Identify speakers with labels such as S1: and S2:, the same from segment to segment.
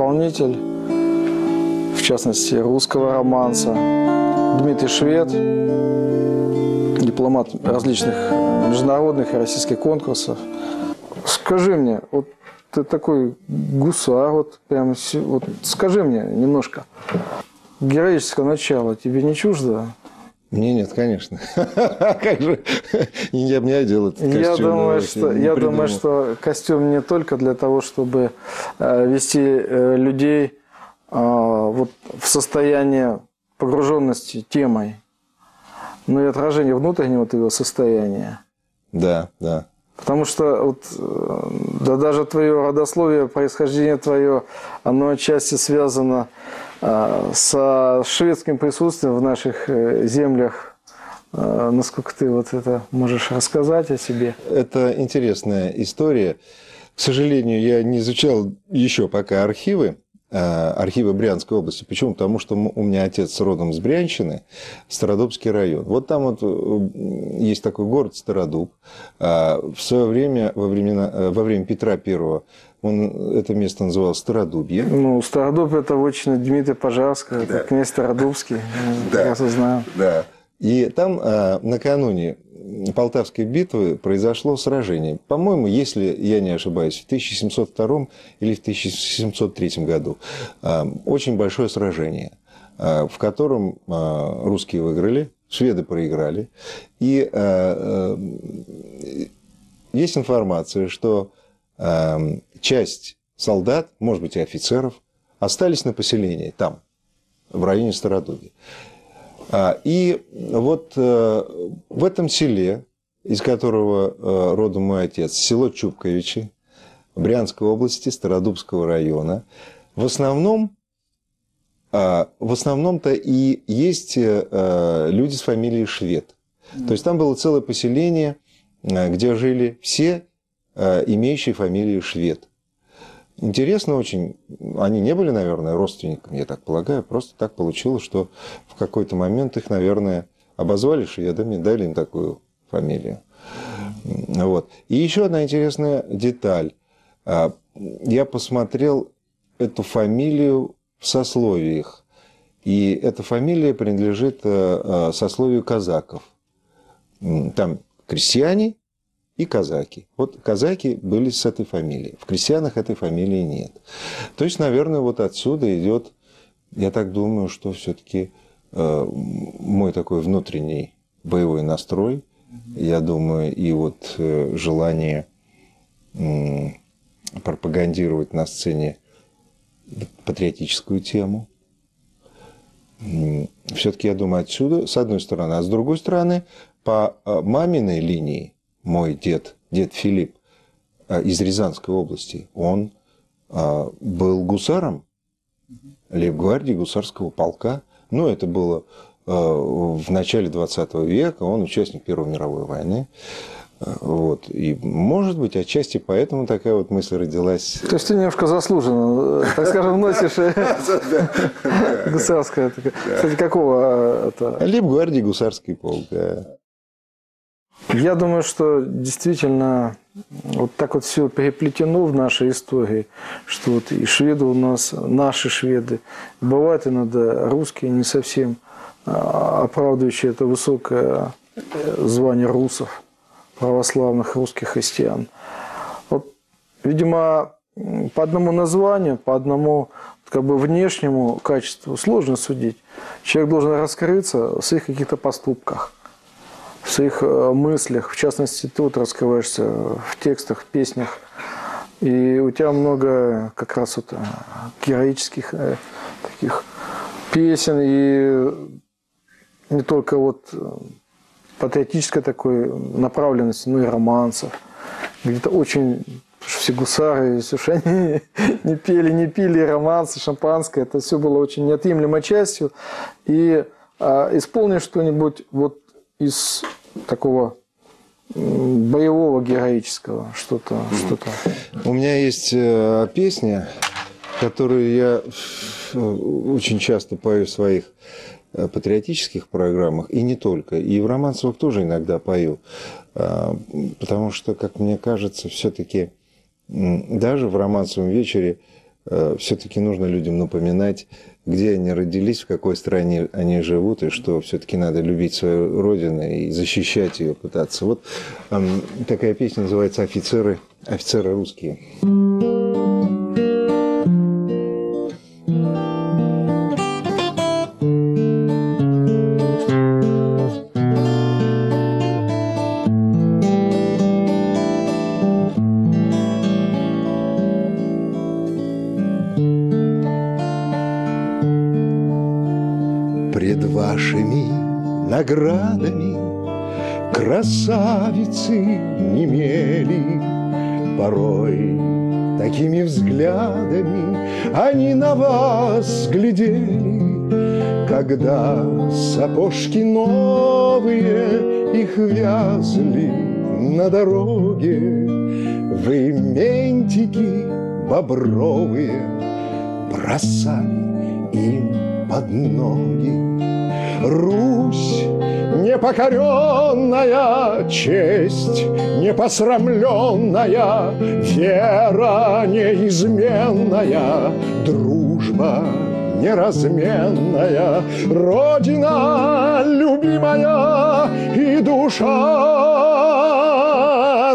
S1: исполнитель, в частности, русского романса. Дмитрий Швед, дипломат различных международных и российских конкурсов. Скажи мне, вот ты такой гусар, вот прямо, вот скажи мне немножко, героического начала тебе не чуждо?
S2: Мне нет, конечно. Как же? Я бы не одел этот костюм.
S1: Я думаю, что костюм не только для того, чтобы вести людей вот в состояние погруженности темой, но и отражение внутреннего твоего состояния.
S2: Да, да.
S1: Потому что вот, да, даже твое родословие, происхождение твое, оно отчасти связано со шведским присутствием в наших землях. Насколько ты вот это можешь рассказать о себе?
S2: Это интересная история. К сожалению, я не изучал еще пока архивы Брянской области. Почему? Потому что у меня отец родом с Брянщины, Стародубский район. Вот там вот есть такой город Стародуб. В свое время, во время Петра I, это место называлось Стародубье.
S1: Ну, Стародуб – это вотчина Дмитрия Пожарского,
S2: да.
S1: Это князь Стародубский, я знаю.
S2: Да. И там накануне Полтавской битвы произошло сражение. По-моему, если я не ошибаюсь, в 1702 или в 1703 году. Очень большое сражение, в котором русские выиграли, шведы проиграли. И есть информация, что часть солдат, может быть, и офицеров, остались на поселении там, в районе Стародубья. И вот в этом селе, из которого родом мой отец, село Чубковичи, Брянской области, Стародубского района, в основном-то и есть люди с фамилией Швед. То есть там было целое поселение, где жили все имеющие фамилию Швед. Интересно очень, они не были, наверное, родственниками, я так полагаю, просто так получилось, что в какой-то момент их, наверное, обозвали шведами, дали им такую фамилию. Вот. И еще одна интересная деталь. Я посмотрел эту фамилию в сословиях, и эта фамилия принадлежит сословию казаков. Там крестьяне и казаки. Вот казаки были с этой фамилией. В крестьянах этой фамилии нет. То есть, наверное, вот отсюда идет, я так думаю, что все-таки мой такой внутренний боевой настрой, я думаю, и вот желание пропагандировать на сцене патриотическую тему. Все-таки, я думаю, отсюда, с одной стороны. А с другой стороны, по маминой линии, мой дед Филипп из Рязанской области, он был гусаром лейб-гвардии гусарского полка. Ну, это было в начале 20 века, он участник Первой мировой войны. Вот. И, может быть, отчасти поэтому такая вот мысль родилась.
S1: То есть ты немножко заслуженно, так скажем, носишь гусарское. Кстати, какого это?
S2: Лейб-гвардии гусарский полк, да.
S1: Я думаю, что действительно вот так вот все переплетено в нашей истории, что вот и шведы у нас, наши шведы, бывают иногда русские, не совсем оправдывающие это высокое звание русов, православных русских христиан. Вот, видимо, по одному названию, по одному как бы внешнему качеству сложно судить. Человек должен раскрыться в своих каких-то поступках, в своих мыслях. В частности, ты вот раскрываешься в текстах, в песнях. И у тебя много как раз вот героических таких песен. И не только вот патриотической такой направленности, но и романсов. Где-то очень... Все гусары, все, что они не пили, романсы, шампанское. Это все было очень неотъемлемой частью. И исполни что-нибудь вот из такого боевого, героического, что-то.
S2: У меня есть песня, которую я очень часто пою в своих патриотических программах, и не только. И в романсовых тоже иногда пою. Потому что, как мне кажется, все-таки даже в романсовом вечере все-таки нужно людям напоминать, где они родились, в какой стране они живут, и что все-таки надо любить свою родину и защищать ее, пытаться. Вот такая песня называется «Офицеры русские».
S3: Пред вашими наградами красавицы немели, порой такими взглядами они на вас глядели, когда сапожки новые их вязли на дороге, вы ментики бобровые бросали им под ноги. Русь непокоренная, честь непосрамленная, вера неизменная, дружба неразменная, Родина любимая и душа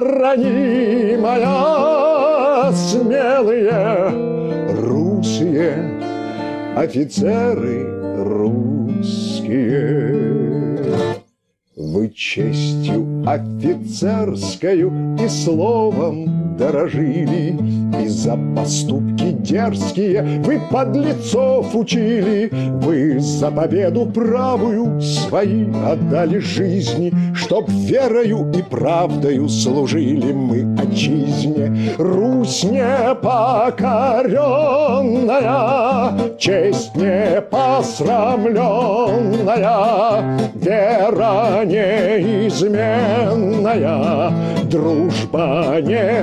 S3: ранимая, смелые русские офицеры русские. Вы честью офицерскою и словом дорожили, и за поступки дерзкие вы подлецов учили. Вы за победу правую свои отдали жизни, чтоб верою и правдою служили мы отчизне. Русь непокоренная, честь непосрамленная, вера неизменная, дружба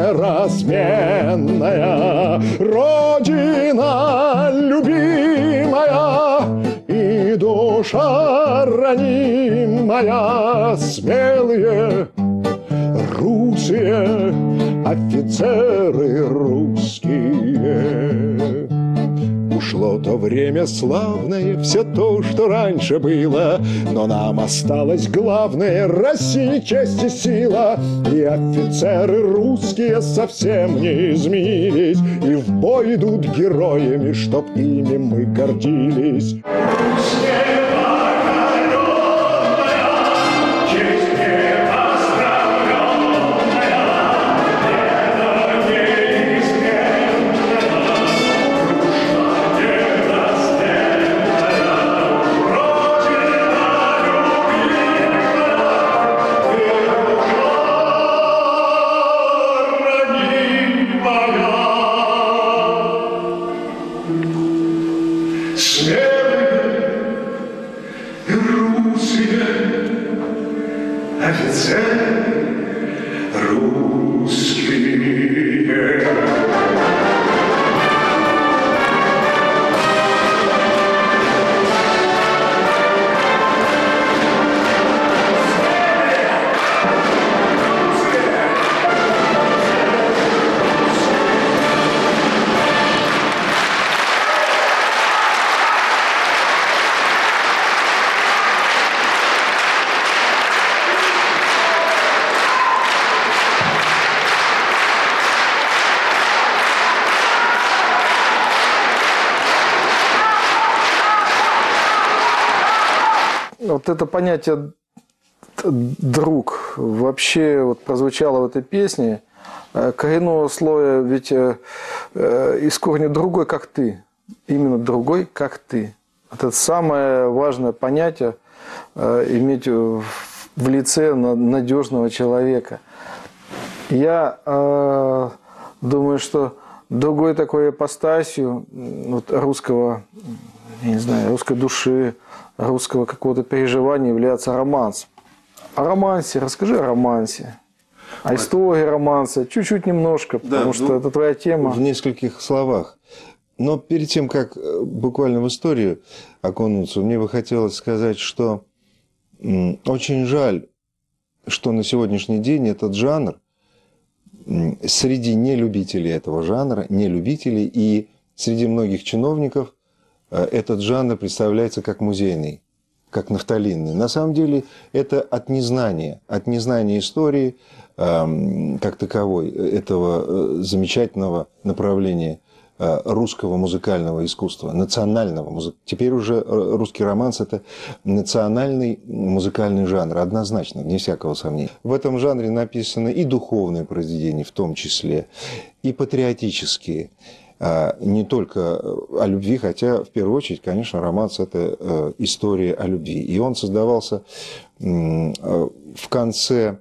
S3: неразменная, Родина любимая и душа ранимая, смелые русские офицеры русские. Ушло то время славное, все то, что раньше было, но нам осталось главное — России честь и сила. И офицеры русские совсем не изменились, и в бой идут героями, чтоб ими мы гордились.
S1: Вот это понятие «друг» вообще вот прозвучало в этой песне. Коренного слоя ведь из корня «другой, как ты». Именно «другой, как ты». Это самое важное понятие иметь в лице надежного человека. Я думаю, что другой такой ипостасью вот, русского, я не знаю, русской души, русского какого-то переживания является романс. О романсе, расскажи о романсе. О истории романса, чуть-чуть немножко, потому что это твоя тема.
S2: В нескольких словах. Но перед тем, как буквально в историю окунуться, мне бы хотелось сказать, что очень жаль, что на сегодняшний день этот жанр среди нелюбителей этого жанра, нелюбителей и среди многих чиновников этот жанр представляется как музейный, как нафталинный. На самом деле это от незнания истории как таковой, этого замечательного направления русского музыкального искусства, национального. Теперь уже русский романс – это национальный музыкальный жанр, однозначно, вне всякого сомнения. В этом жанре написаны и духовные произведения, в том числе, и патриотические, не только о любви, хотя, в первую очередь, конечно, романс – это история о любви. И он создавался в конце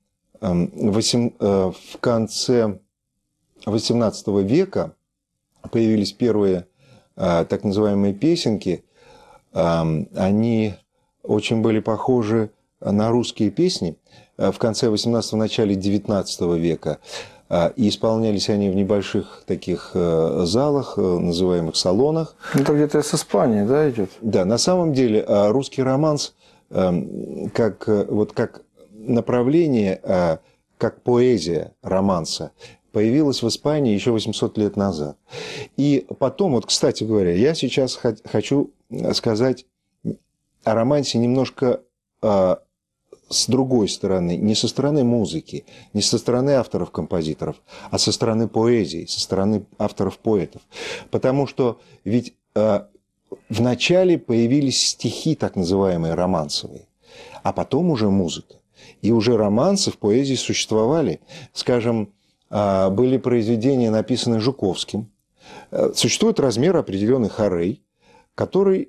S2: XVIII века. Появились первые так называемые песенки. Они очень были похожи на русские песни в конце XVIII – начале XIX века. И исполнялись они в небольших таких залах, называемых салонах.
S1: Это где-то с Испании, да, идет?
S2: Да, на самом деле русский романс как направление, как поэзия романса, появилась в Испании еще 800 лет назад. И потом, вот, кстати говоря, я сейчас хочу сказать о романсе немножко с другой стороны, не со стороны музыки, не со стороны авторов-композиторов, а со стороны поэзии, со стороны авторов-поэтов. Потому что ведь вначале появились стихи, так называемые романсовые, а потом уже музыка. И уже романсы в поэзии существовали. Скажем, были произведения, написанные Жуковским. Существует размер определенных арей, который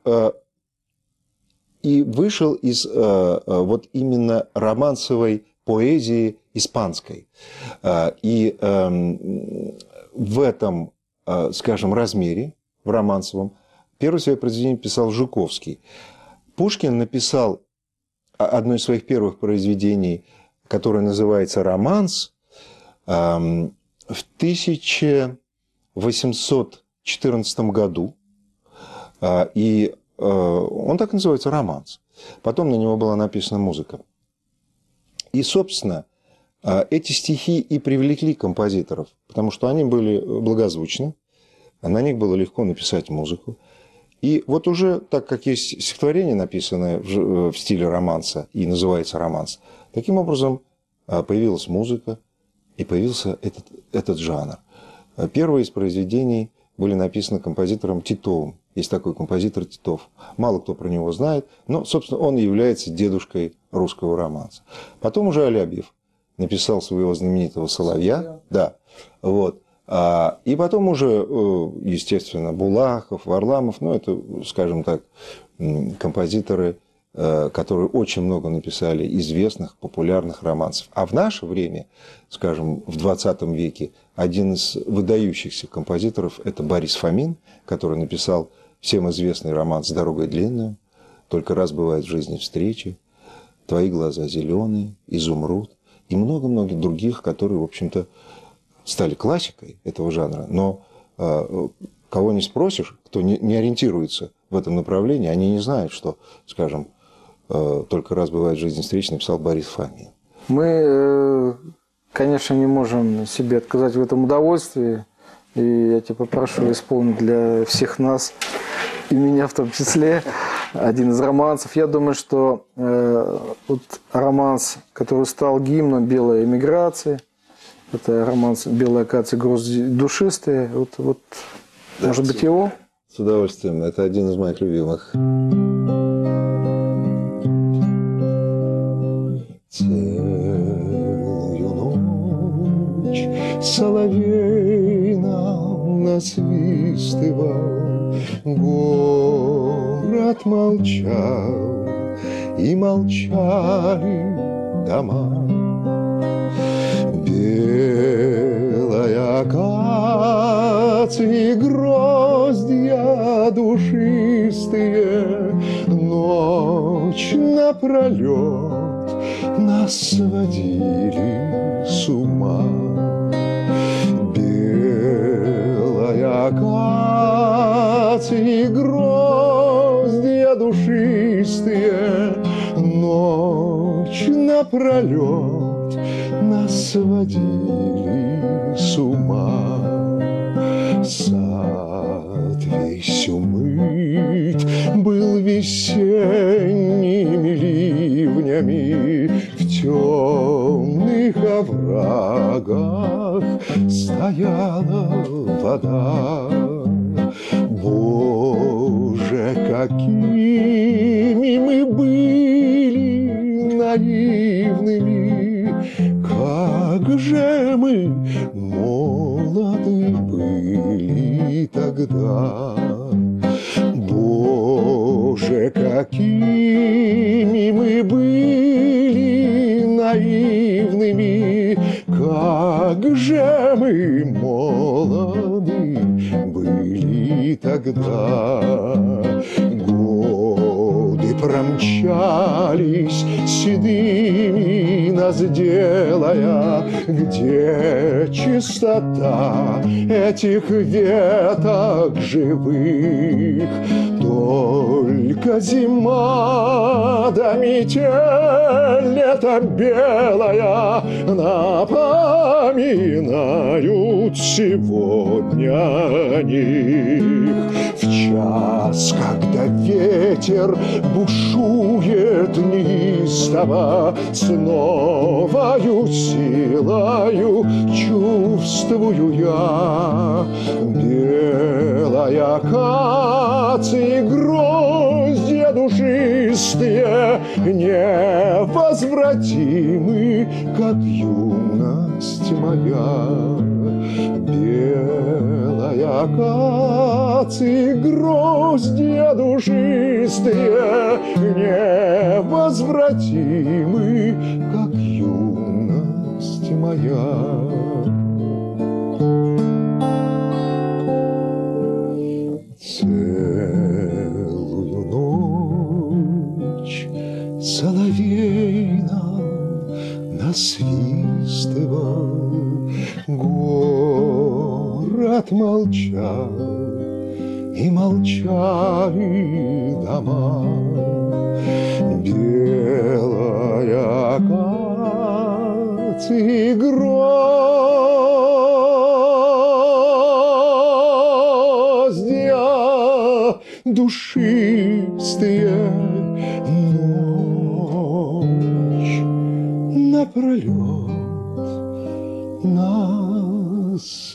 S2: и вышел из вот именно романсовой поэзии испанской. И в этом, скажем, размере, в романсовом, первое свое произведение писал Жуковский. Пушкин написал одно из своих первых произведений, которое называется «Романс», в 1814 году. И он так называется «Романс». Потом на него была написана музыка. И, собственно, эти стихи и привлекли композиторов, потому что они были благозвучны, на них было легко написать музыку. И вот уже, так как есть стихотворение, написанное в стиле романса и называется «Романс», таким образом появилась музыка и появился этот жанр. Первые из произведений были написаны композитором Титовым. Есть такой композитор Титов. Мало кто про него знает, но, собственно, он является дедушкой русского романса. Потом уже Алябьев написал своего знаменитого «Соловья». Да, вот. И потом уже, естественно, Булахов, Варламов, ну, это, скажем так, композиторы, которые очень много написали известных, популярных романсов. А в наше время, скажем, в 20 веке, один из выдающихся композиторов – это Борис Фомин, который написал всем известный романс «Дорогой длинную», «Только раз бывает в жизни встречи», «Твои глаза зеленые», «Изумруд» и много-много других, которые, в общем-то, стали классикой этого жанра. Но кого не спросишь, кто не ориентируется в этом направлении, они не знают, что, скажем, «Только раз бывает в жизни встречи» написал Борис Фомин.
S1: Мы, конечно, не можем себе отказать в этом удовольствии. И я тебя попрошу исполнить для всех нас, и меня в том числе, один из романсов. Я думаю, что вот романс, который стал гимном белой эмиграции, это романс «Белая акация, грозди душистые». Вот да, может быть, его?
S2: С удовольствием. Это один из моих любимых. Целую ночь соловей нам насвистывал, город молчал, и молчали дома. Белая акация, гроздья душистые, ночь напролет нас сводили с ума. Белая акация, гроздья душистые, ночь напролет нас сводили с ума.
S3: Сад весь умыт был весенними ливнями, в темных оврагах стояла вода. Боже, какими мы были наивными, как же мы молоды были тогда. Боже, какими мы были наивными, как же мы молоды были тогда. Годы промчались седыми нас делая, где чистота этих веток живых? Только зима да метель лето белая напоминают сегодня о них. В час, когда ветер бушует неистово, с новою силою чувствую я белая акации гроздья душистые, невозвратимы, как юность моя. Белая акации гроздья душистые, невозвратимы, как юность моя. Целую ночь соловей нам насвистывал, город молчал, и молчали дома. Белая акация гроздья душистые, ночь напролет нас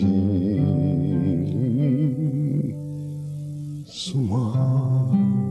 S3: водили с ума.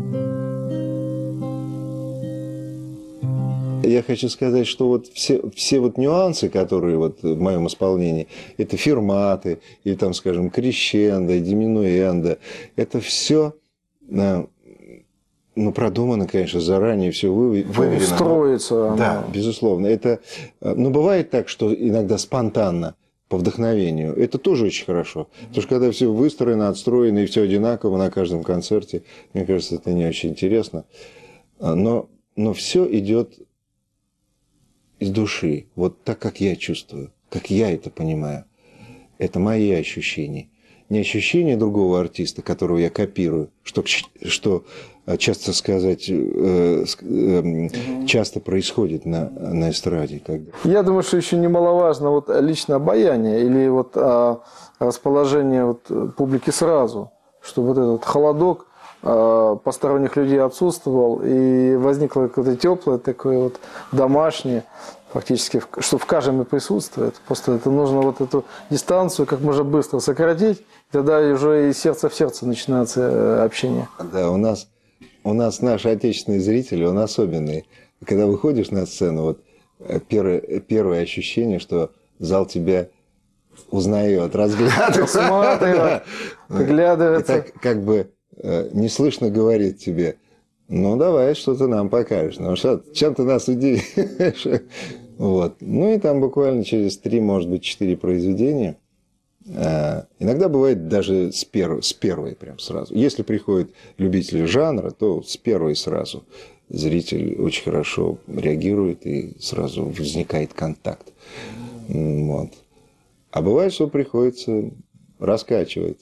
S2: Я хочу сказать, что вот все вот нюансы, которые вот в моем исполнении, это ферматы, или там, скажем, крещендо, диминуэндо, это все, ну, продумано, конечно, заранее, все выверено.
S1: Строится.
S2: Да, безусловно. Это, бывает так, что иногда спонтанно, по вдохновению. Это тоже очень хорошо. Потому что когда все выстроено, отстроено и все одинаково на каждом концерте, мне кажется, это не очень интересно. Но все идет из души, вот так, как я чувствую, как я это понимаю. Это мои ощущения. Не ощущения другого артиста, которого я копирую, что часто сказать, часто происходит на эстраде. Когда...
S1: Я думаю, что еще немаловажно вот лично обаяние или вот расположение вот публики сразу, чтобы вот этот холодок посторонних людей отсутствовал, и возникло какое-то теплое, такое вот домашнее, фактически, что в каждом и присутствует. Просто это нужно вот эту дистанцию как можно быстро сократить, тогда уже и сердце в сердце начинается общение.
S2: Да, у нас наш отечественный зритель, он особенный. Когда выходишь на сцену, вот первое ощущение, что зал тебя узнает, разглядывает.
S1: Смотрит, приглядывается.
S2: И так как бы неслышно говорит тебе: ну, давай, что ты нам покажешь. Ну, чем ты нас удивишь? Вот. Ну, и там буквально через 3, может быть, 4 произведения. Иногда бывает даже с первой прям сразу. Если приходят любители жанра, то с первой сразу зритель очень хорошо реагирует и сразу возникает контакт. Вот. А бывает, что приходится раскачивать.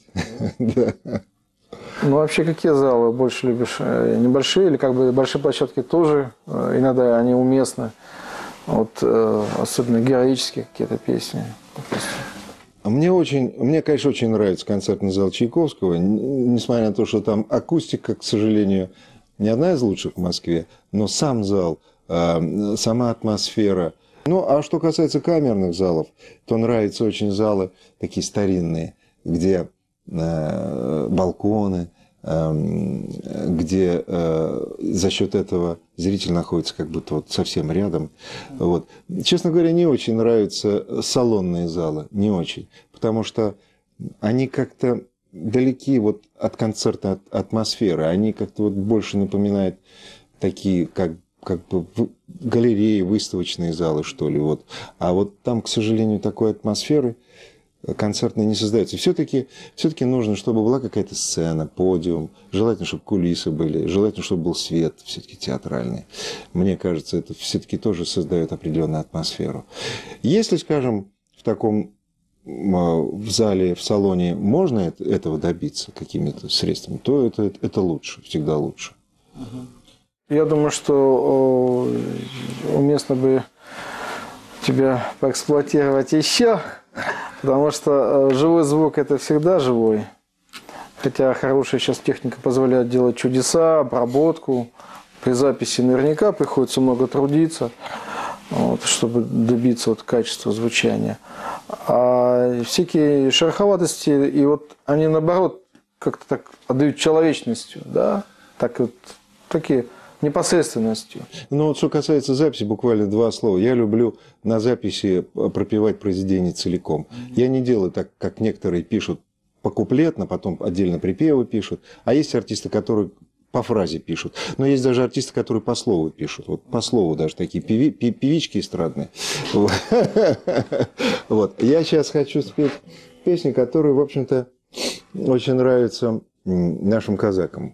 S1: Ну, вообще, какие залы больше любишь? Небольшие или как бы большие площадки тоже? Иногда они уместны. Вот, особенно героические какие-то песни.
S2: Мне, конечно, очень нравится концертный зал Чайковского, несмотря на то, что там акустика, к сожалению, не одна из лучших в Москве, но сам зал, сама атмосфера. Ну, а что касается камерных залов, то нравятся очень залы такие старинные, где балконы, где за счет этого зритель находится как будто вот совсем рядом. Вот. Честно говоря, не очень нравятся салонные залы, не очень, потому что они как-то далеки вот от концертной атмосферы, они как-то вот больше напоминают такие, как бы галереи, выставочные залы, что ли. Вот. А вот там, к сожалению, такой атмосферы концертной не создается. Все-таки нужно, чтобы была какая-то сцена, подиум, желательно, чтобы кулисы были, желательно, чтобы был свет все-таки театральный. Мне кажется, это все-таки тоже создает определенную атмосферу. Если, скажем, в таком в зале, в салоне можно этого добиться какими-то средствами, то это лучше, всегда лучше.
S1: Я думаю, что уместно бы тебя поэксплуатировать еще, потому что живой звук – это всегда живой. Хотя хорошая сейчас техника позволяет делать чудеса, обработку. При записи наверняка приходится много трудиться, вот, чтобы добиться вот качества звучания. А всякие шероховатости, и вот они наоборот как-то так отдают человечностью, да, так вот такие непосредственностью.
S2: Ну вот что касается записи, буквально два слова. Я люблю на записи пропевать произведение целиком. Я не делаю так, как некоторые пишут покуплетно, потом отдельно припевы пишут. А есть артисты, которые по фразе пишут. Но есть даже артисты, которые по слову пишут. Вот по слову даже такие певички эстрадные. Вот. Я сейчас хочу спеть песню, которая, в общем-то, очень нравится нашим казакам.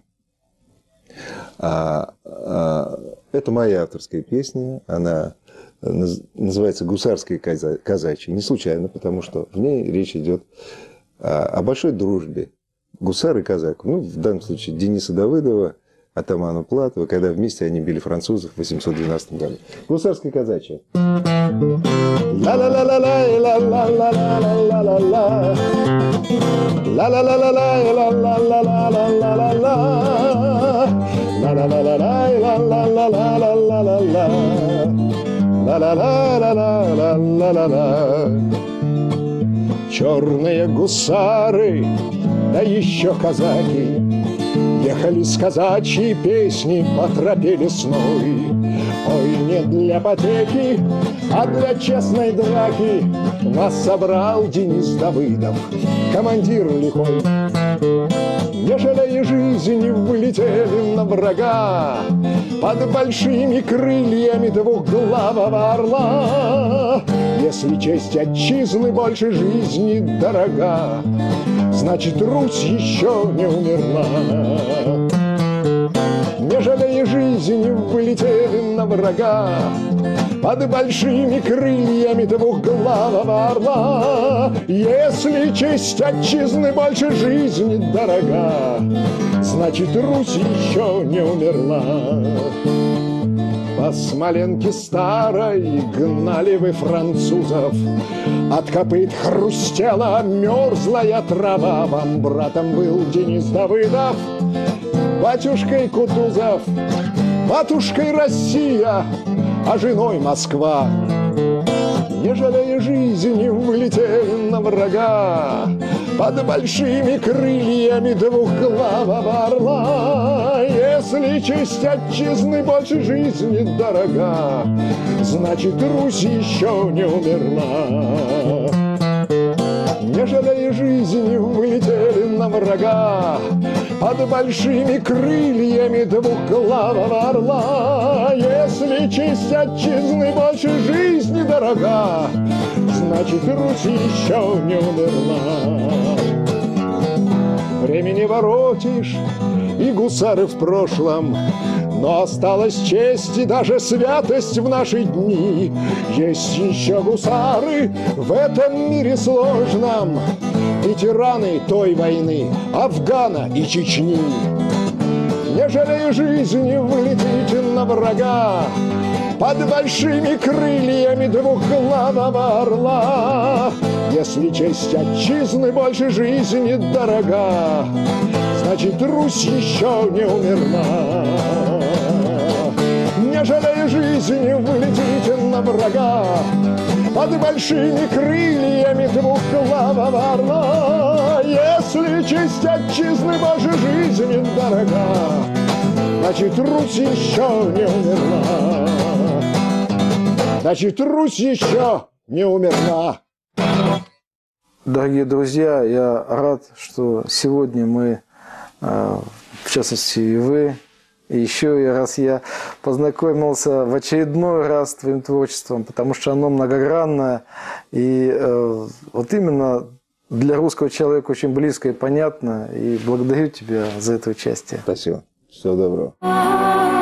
S2: Это моя авторская песня. Она называется «Гусарская казачья». Не случайно, потому что в ней речь идет о большой дружбе гусар и казак. Ну, в данном случае Дениса Давыдова, атамана Платова, когда вместе они били французов в 812 году. «Гусарская казачья».
S3: Черные гусары, да еще казаки, ехали с казачьей песни по тропе лесной. Ой, не для потеки, а для честной драки нас собрал Денис Давыдов, командир лихой. Не жалея жизни, вылетели на врага под большими крыльями двухглавого орла. Если честь отчизны больше жизни дорога, значит, Русь еще не умерла. Не жалея жизни, вылетели на врага под большими крыльями двухглавого орла. Если честь отчизны больше жизни дорога, значит, Русь еще не умерла. По Смоленке старой гнали вы французов, от копыт хрустела мерзлая трава. Вам братом был Денис Давыдов, батюшкой Кутузов, матушкой Россия, а женой Москва. Не жалея жизни, вылетели на врага под большими крыльями двухглавого орла. Если честь отчизны больше жизни дорога, значит, Русь еще не умерла. Не жалея жизни, вылетели на врага под большими крыльями двухглавого орла. Если честь отчизны больше жизни дорога, значит, Русь еще не умерла. Время не воротишь, и гусары в прошлом, но осталась честь и даже святость в наши дни. Есть еще гусары в этом мире сложном, ветераны той войны, Афгана и Чечни. Не жалея жизни, вы летите на врага под большими крыльями двухглавого орла. Если честь отчизны больше жизни дорога, значит, Русь еще не умерла. Не жалея жизни, вы летите на врага под большими крыльями двухглавого орла. Если честь отчизны больше жизни дорога, значит, Русь еще не умерла. Значит, Русь еще не умерла.
S1: Дорогие друзья, я рад, что сегодня мы, в частности и вы, и еще раз я познакомился в очередной раз с твоим творчеством, потому что оно многогранное и вот именно для русского человека очень близко и понятно. И благодарю тебя за это участие.
S2: Спасибо. Всего доброго.